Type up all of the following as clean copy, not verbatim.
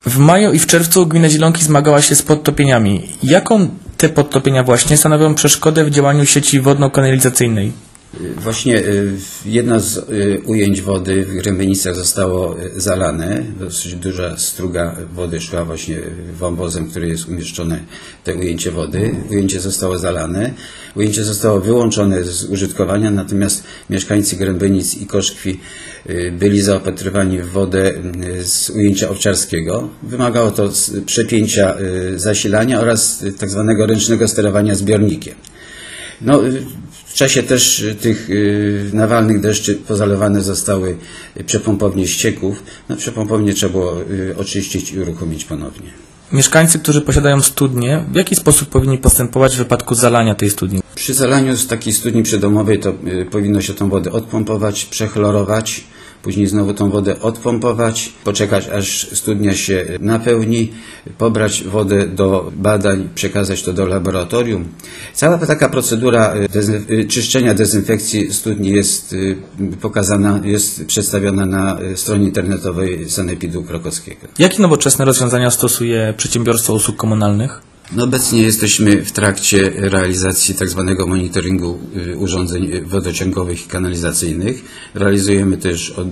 W maju i w czerwcu gmina Zielonki zmagała się z podtopieniami. Jaką te podtopienia właśnie stanowią przeszkodę w działaniu sieci wodno-kanalizacyjnej? Właśnie jedno z ujęć wody w Grębienicach zostało zalane. Dosyć duża struga wody szła właśnie wąwozem, który jest umieszczone, te ujęcie wody. Ujęcie zostało zalane. Ujęcie zostało wyłączone z użytkowania, natomiast mieszkańcy Grębienic i Koszkwi byli zaopatrywani w wodę z ujęcia owczarskiego. Wymagało to przepięcia zasilania oraz tak zwanego ręcznego sterowania zbiornikiem. W czasie też tych nawalnych deszczy pozalewane zostały przepompownie ścieków. Przepompownie trzeba było oczyścić i uruchomić ponownie. Mieszkańcy, którzy posiadają studnie, w jaki sposób powinni postępować w wypadku zalania tej studni? Przy zalaniu z takiej studni przydomowej to powinno się tą wodę odpompować, przechlorować, później znowu tą wodę odpompować, poczekać aż studnia się napełni, pobrać wodę do badań, przekazać to do laboratorium. Cała taka procedura czyszczenia, dezynfekcji studni jest pokazana, jest przedstawiona na stronie internetowej Sanepidu Krakowskiego. Jakie nowoczesne rozwiązania stosuje Przedsiębiorstwo Usług Komunalnych? Obecnie jesteśmy w trakcie realizacji tak zwanego monitoringu urządzeń wodociągowych i kanalizacyjnych. Realizujemy też od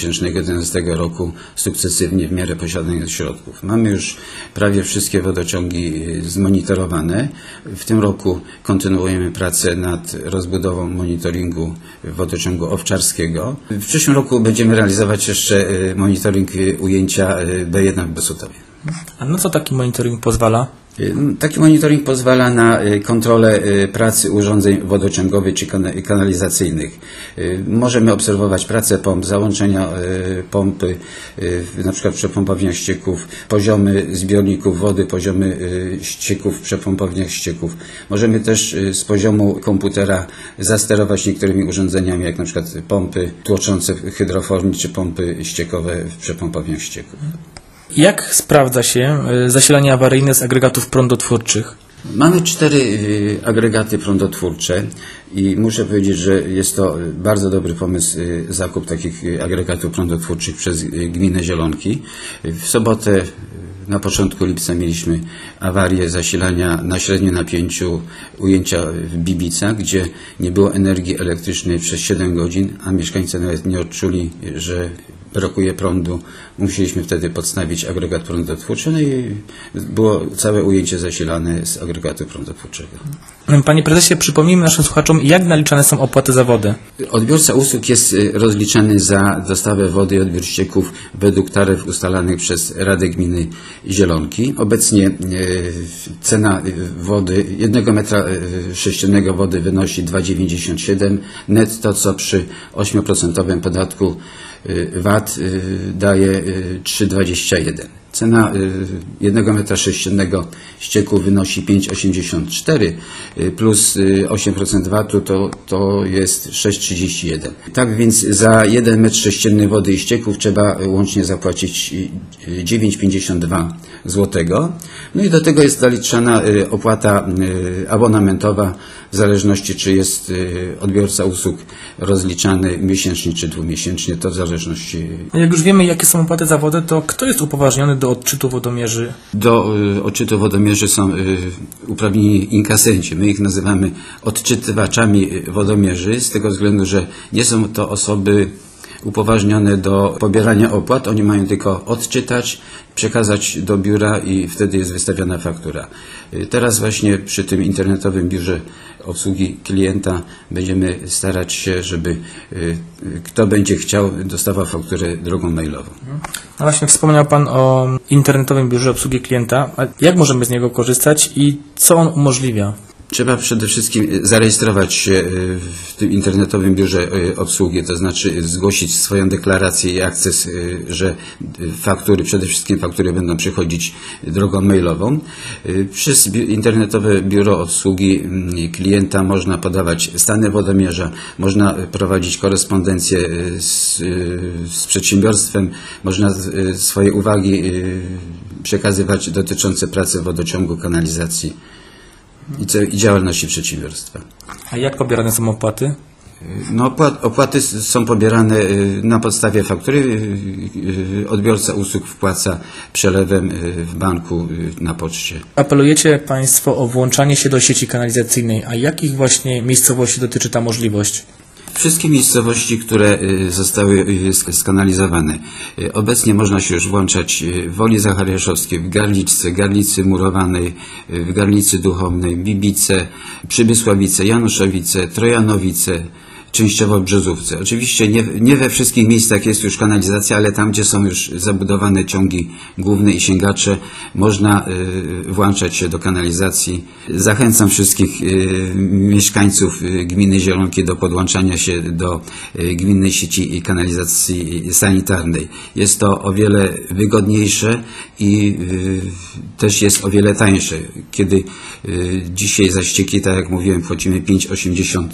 2011 roku sukcesywnie w miarę posiadanych środków. Mamy już prawie wszystkie wodociągi zmonitorowane. W tym roku kontynuujemy pracę nad rozbudową monitoringu wodociągu owczarskiego. W przyszłym roku będziemy realizować jeszcze monitoring ujęcia B1 w Besutowie. A na co taki monitoring pozwala? Taki monitoring pozwala na kontrolę pracy urządzeń wodociągowych czy kanalizacyjnych. Możemy obserwować pracę pomp, załączenia pompy, na przykład w przepompowniach ścieków, poziomy zbiorników wody, poziomy ścieków w przepompowniach ścieków. Możemy też z poziomu komputera zasterować niektórymi urządzeniami, jak na przykład pompy tłoczące hydroform czy pompy ściekowe w przepompowniach ścieków. Jak sprawdza się zasilanie awaryjne z agregatów prądotwórczych? Mamy 4 agregaty prądotwórcze i muszę powiedzieć, że jest to bardzo dobry pomysł zakup takich agregatów prądotwórczych przez gminę Zielonki. W sobotę na początku lipca mieliśmy awarię zasilania na średnim napięciu ujęcia w Bibicach, gdzie nie było energii elektrycznej przez 7 godzin, a mieszkańcy nawet nie odczuli, że brakuje prądu. Musieliśmy wtedy podstawić agregat prądotwórczy, i było całe ujęcie zasilane z agregatu prądotwórczego. Panie prezesie, przypomnijmy naszym słuchaczom, jak naliczane są opłaty za wodę. Odbiorca usług jest rozliczany za dostawę wody i odbiór ścieków według taryf ustalanych przez Radę Gminy Zielonki. Obecnie cena wody, 1 metra sześciennego wody wynosi 2,97 netto, co przy 8% podatku VAT daje 3,21. Cena 1 metra sześciennego ścieku wynosi 5,84 plus 8% VAT-u to jest 6,31. Tak więc za 1 metr sześcienny wody i ścieków trzeba łącznie zapłacić 9,52 zł. I do tego jest zaliczana opłata abonamentowa w zależności czy jest odbiorca usług rozliczany miesięcznie czy dwumiesięcznie, to w zależności. Jak już wiemy, jakie są opłaty za wodę, to kto jest upoważniony do odczytu wodomierzy? Do odczytu wodomierzy są uprawnieni inkasenci. My ich nazywamy odczytywaczami wodomierzy z tego względu, że nie są to osoby upoważnione do pobierania opłat. Oni mają tylko odczytać, przekazać do biura i wtedy jest wystawiona faktura. Teraz właśnie przy tym internetowym biurze obsługi klienta będziemy starać się, żeby kto będzie chciał, dostawał fakturę drogą mailową. No właśnie wspomniał Pan o internetowym biurze obsługi klienta. A jak możemy z niego korzystać i co on umożliwia? Trzeba przede wszystkim zarejestrować się w tym internetowym biurze obsługi, to znaczy zgłosić swoją deklarację i akces, że faktury, przede wszystkim faktury będą przychodzić drogą mailową. Przez internetowe biuro obsługi klienta można podawać stany wodomierza, można prowadzić korespondencję z przedsiębiorstwem, można swoje uwagi przekazywać dotyczące pracy wodociągu, kanalizacji i działalności przedsiębiorstwa. A jak pobierane są opłaty? No, opłaty są pobierane na podstawie faktury. Odbiorca usług wpłaca przelewem w banku na poczcie. Apelujecie Państwo o włączanie się do sieci kanalizacyjnej, a jakich właśnie miejscowości dotyczy ta możliwość? Wszystkie miejscowości, które zostały skanalizowane. Obecnie można się już włączać w Woli Zachariaszowskiej, w Garliczce, Garlicy Murowanej, w Garlicy Duchownej, Bibice, Przybysławice, Januszowice, Trojanowice, częściowo w Brzozówce. Oczywiście nie we wszystkich miejscach jest już kanalizacja, ale tam, gdzie są już zabudowane ciągi główne i sięgacze, można włączać się do kanalizacji. Zachęcam wszystkich mieszkańców gminy Zielonki do podłączania się do gminnej sieci kanalizacji sanitarnej. Jest to o wiele wygodniejsze i też jest o wiele tańsze. Kiedy dzisiaj za ścieki, tak jak mówiłem, płacimy 5,84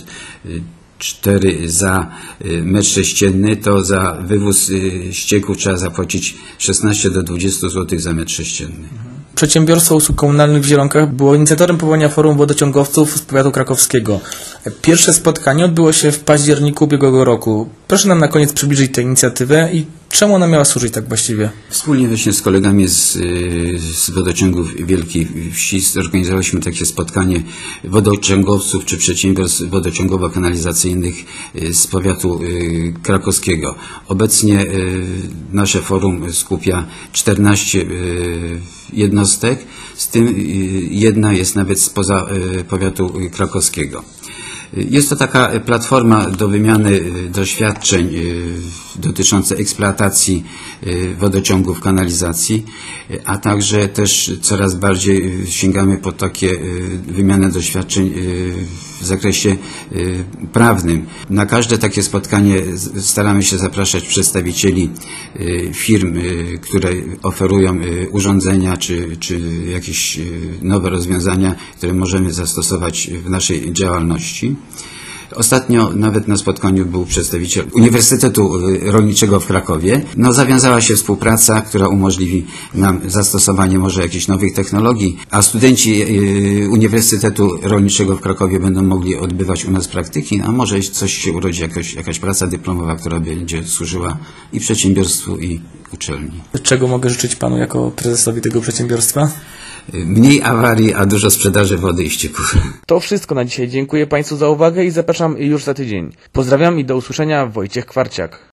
za metr sześcienny, to za wywóz ścieków trzeba zapłacić 16 do 20 zł za metr sześcienny. Przedsiębiorstwo Usług Komunalnych w Zielonkach było inicjatorem powołania Forum Wodociągowców z powiatu krakowskiego. Pierwsze spotkanie odbyło się w październiku ubiegłego roku. Proszę nam na koniec przybliżyć tę inicjatywę i czemu ona miała służyć tak właściwie? Wspólnie właśnie z kolegami z wodociągów Wielkiej Wsi zorganizowaliśmy takie spotkanie wodociągowców czy przedsiębiorstw wodociągowo-kanalizacyjnych z powiatu krakowskiego. Obecnie nasze forum skupia 14 jednostek, z tym jedna jest nawet spoza powiatu krakowskiego. Jest to taka platforma do wymiany doświadczeń dotyczące eksploatacji wodociągów, kanalizacji, a także też coraz bardziej sięgamy po takie wymianę doświadczeń w zakresie prawnym. Na każde takie spotkanie staramy się zapraszać przedstawicieli firm, które oferują urządzenia czy jakieś nowe rozwiązania, które możemy zastosować w naszej działalności. Ostatnio nawet na spotkaniu był przedstawiciel Uniwersytetu Rolniczego w Krakowie. Zawiązała się współpraca, która umożliwi nam zastosowanie może jakichś nowych technologii, a studenci Uniwersytetu Rolniczego w Krakowie będą mogli odbywać u nas praktyki, a może coś się urodzi, jakaś praca dyplomowa, która będzie służyła i przedsiębiorstwu, i uczelni. Czego mogę życzyć Panu jako prezesowi tego przedsiębiorstwa? Mniej awarii, a dużo sprzedaży wody i ścieków. To wszystko na dzisiaj. Dziękuję Państwu za uwagę i zapraszam już za tydzień. Pozdrawiam i do usłyszenia. Wojciech Kwarciak.